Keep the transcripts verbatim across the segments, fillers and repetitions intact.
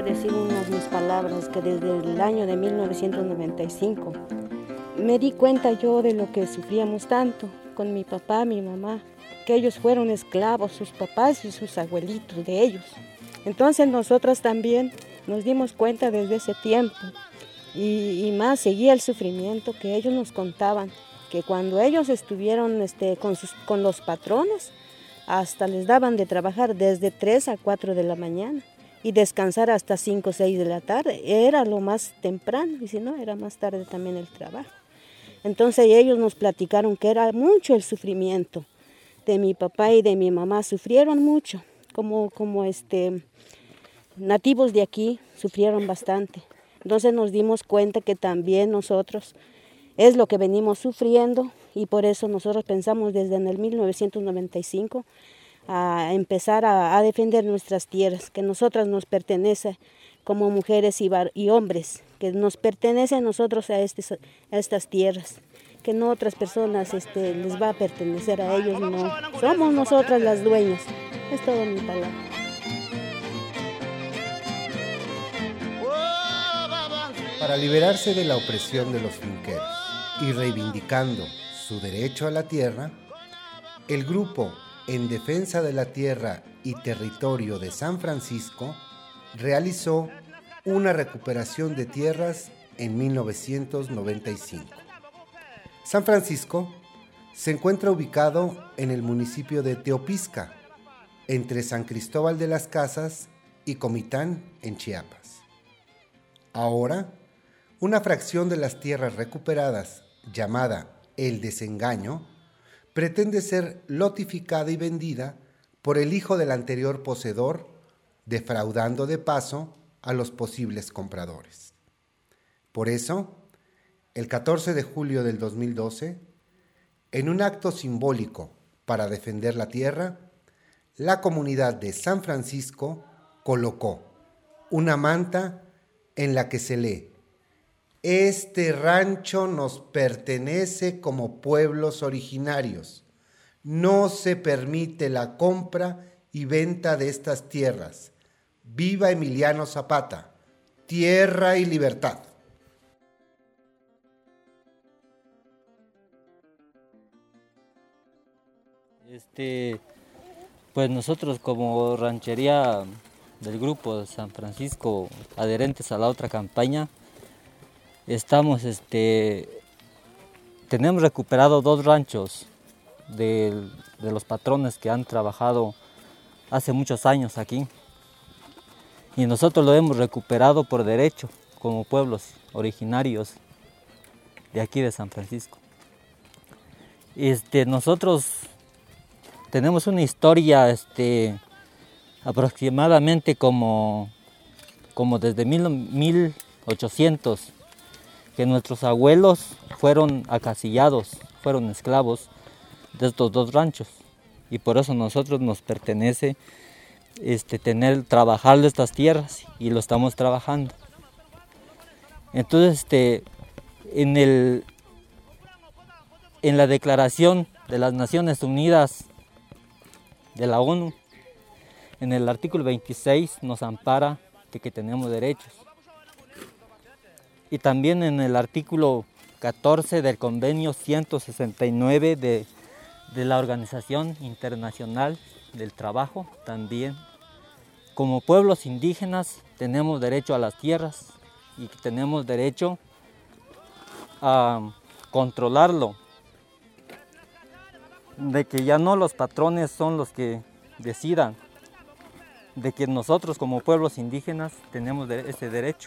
quiero decir unas mis palabras, que desde el año de mil novecientos noventa y cinco me di cuenta yo de lo que sufríamos tanto con mi papá, mi mamá, que ellos fueron esclavos, sus papás y sus abuelitos de ellos. Entonces nosotras también nos dimos cuenta desde ese tiempo y, y más seguía el sufrimiento que ellos nos contaban, que cuando ellos estuvieron este, con, sus, con los patrones, hasta les daban de trabajar desde tres a cuatro de la mañana y descansar hasta cinco o seis de la tarde. Era lo más temprano y si no, era más tarde también el trabajo. Entonces ellos nos platicaron que era mucho el sufrimiento de mi papá y de mi mamá. Sufrieron mucho, como, como este, nativos de aquí sufrieron bastante. Entonces nos dimos cuenta que también nosotros es lo que venimos sufriendo y por eso nosotros pensamos desde en el mil novecientos noventa y cinco a empezar a, a defender nuestras tierras, que nosotras nos pertenece como mujeres y, bar, y hombres, que nos pertenece a nosotros a, este, a estas tierras, que no otras personas este, les va a pertenecer a ellos, no. Somos nosotras las dueñas, es todo mi palabra. Para liberarse de la opresión de los finqueros y reivindicando su derecho a la tierra, el grupo En Defensa de la Tierra y Territorio de San Francisco realizó una recuperación de tierras en mil novecientos noventa y cinco. San Francisco se encuentra ubicado en el municipio de Teopisca, entre San Cristóbal de las Casas y Comitán, en Chiapas. Ahora, una fracción de las tierras recuperadas, llamada El Desengaño, pretende ser lotificada y vendida por el hijo del anterior poseedor, defraudando de paso a los posibles compradores. Por eso, el catorce de julio del dos mil doce, en un acto simbólico para defender la tierra, la comunidad de San Francisco colocó una manta en la que se lee: este rancho nos pertenece como pueblos originarios. No se permite la compra y venta de estas tierras. Viva Emiliano Zapata, tierra y libertad. Este, pues nosotros como ranchería del grupo de San Francisco, adherentes a la otra campaña, estamos, este, tenemos recuperado dos ranchos de, de los patrones que han trabajado hace muchos años aquí. Y nosotros lo hemos recuperado por derecho, como pueblos originarios de aquí de San Francisco. Este, nosotros tenemos una historia este, aproximadamente como, como desde mil ochocientos, que nuestros abuelos fueron acasillados, fueron esclavos de estos dos ranchos. Y por eso a nosotros nos pertenece este, tener, trabajar de estas tierras y lo estamos trabajando. Entonces, este, en, el, en la Declaración de las Naciones Unidas de la ONU, en el artículo veintiséis nos ampara de que tenemos derechos. Y también en el artículo catorce del convenio ciento sesenta y nueve de, de la Organización Internacional del Trabajo, también como pueblos indígenas tenemos derecho a las tierras y tenemos derecho a controlarlo, de que ya no los patrones son los que decidan, de que nosotros como pueblos indígenas tenemos ese derecho.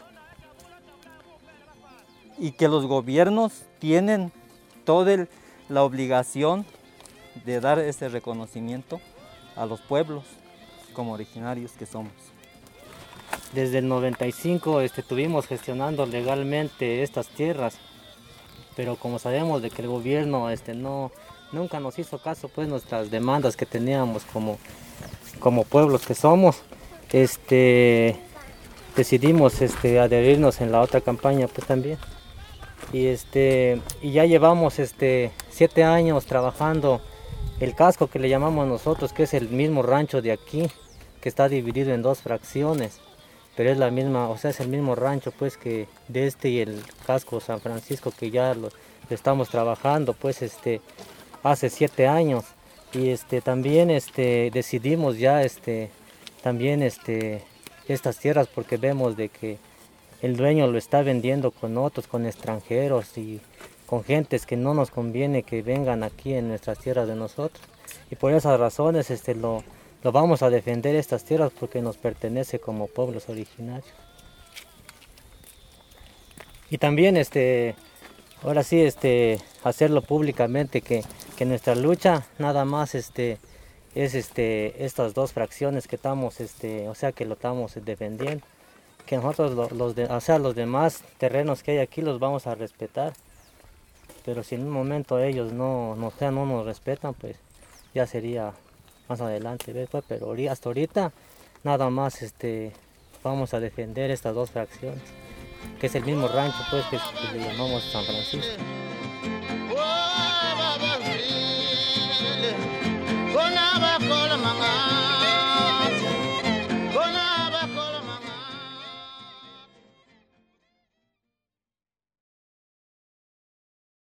Y que los gobiernos tienen toda la obligación de dar ese reconocimiento a los pueblos como originarios que somos. Desde el noventa y cinco este, estuvimos gestionando legalmente estas tierras, pero como sabemos de que el gobierno este, no, nunca nos hizo caso, pues nuestras demandas que teníamos como, como pueblos que somos, este, decidimos este, adherirnos en la otra campaña pues también. Y, este, y ya llevamos este, siete años trabajando el casco que le llamamos nosotros, que es el mismo rancho de aquí, que está dividido en dos fracciones. pero es la misma, o sea, es el mismo rancho pues que de este y el casco San Francisco que ya lo, lo estamos trabajando pues este hace siete años y este también este decidimos ya este también este estas tierras porque vemos de que el dueño lo está vendiendo con otros, con extranjeros y con gentes que no nos conviene que vengan aquí en nuestras tierras de nosotros. Y por esas razones este, lo, lo vamos a defender estas tierras porque nos pertenece como pueblos originarios. Y también este, ahora sí este, hacerlo públicamente que, que nuestra lucha nada más este, es este, estas dos fracciones que estamos, este, o sea que lo estamos defendiendo. Que nosotros los, los, de, o sea, los demás terrenos que hay aquí los vamos a respetar. Pero si en un momento ellos no, no, o sea, no nos respetan, pues ya sería más adelante, ¿ves? Pues, pero hasta ahorita nada más este, vamos a defender estas dos fracciones, que es el mismo rancho pues, que, que le llamamos San Francisco.